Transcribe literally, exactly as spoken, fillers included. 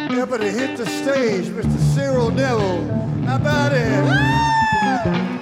Everybody hit the stage, Mister Cyril Neville. How about it?